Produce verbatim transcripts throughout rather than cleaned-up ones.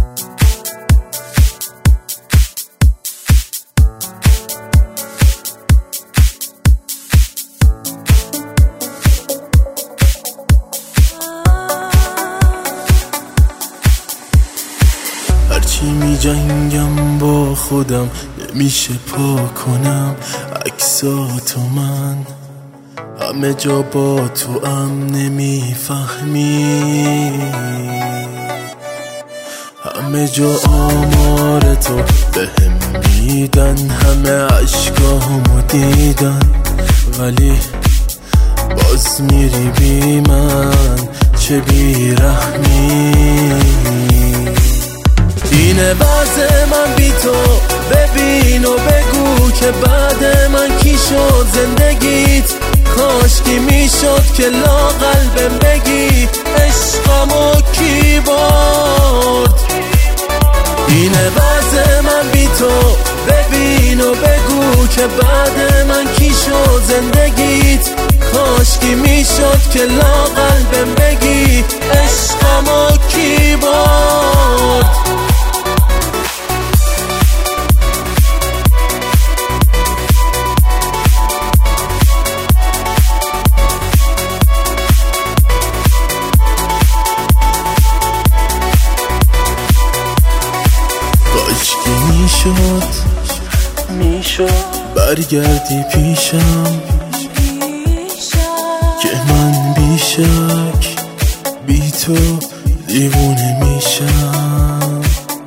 هرچی می جنگم با خودم نمیشه پا کنم عکساتو، من همه جا با تو ام نمیفهمی، همه جا آمار تو بهم میدن، همه عشقامو دیدن ولی باز میری بی من، چه بیرحمی. اینه وضع من بی تو، ببین و بگو که بعد من کی شد زندگیت، کاشکی میشد که لاقل بهم بگی عشقامو کی برد. اینه وضع من بی تو، ببین و بگو که بعد من کی شد زندگیت، کاشکی میشد که لاقل بهم بگی عشقامو کی برد. کاشکی میشد میشد برگردی پیشم که من بیشک بی تو دیوونه میشم.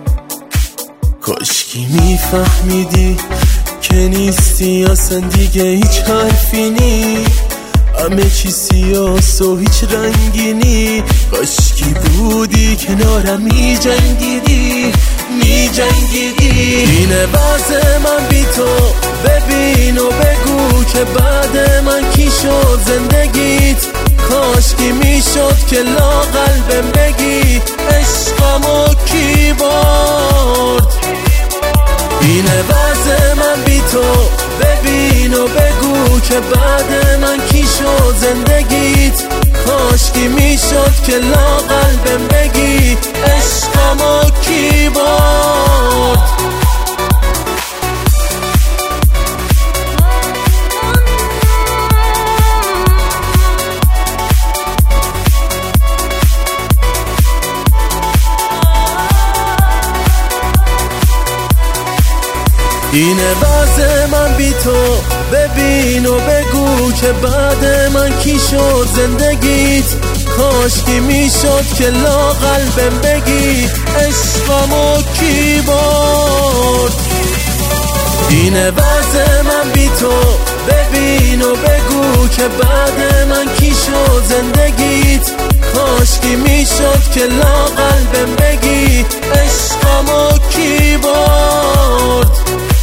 کاشکی میفهمیدی که نیستی اصلا دیگه هیچ حرفی نی، همه چی سیاس و هیچ رنگی نی. کاشکی بودی کنارم می جنگیدی می جنگیدی. اینه وضع من بی تو، ببین و بگو که بعد من کی شد زندگیت، کاشکی میشد که لاقل بهم بگی عشقامو کی برد. اینه وضع من بی تو، ببین و بگو که بعد من کی شد زندگیت، کاشکی میشد که لاقل بهم بگی عشقامو کی برد. اینه وضع من بی تو، ببین و بگو که بعد من کی شد زندگیت، کاشکی میشد که لاقل بهم بگی عشقامو کی برد. اینه وضع من بی تو، ببین و بگو که بعد من کی شد زندگیت، کاشکی میشد که لاقل بهم بگی عشقامو کی برد.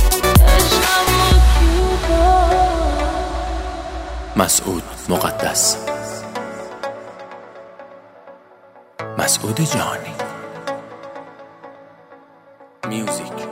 مسعود مقدس، مسعود جانی. میوزیک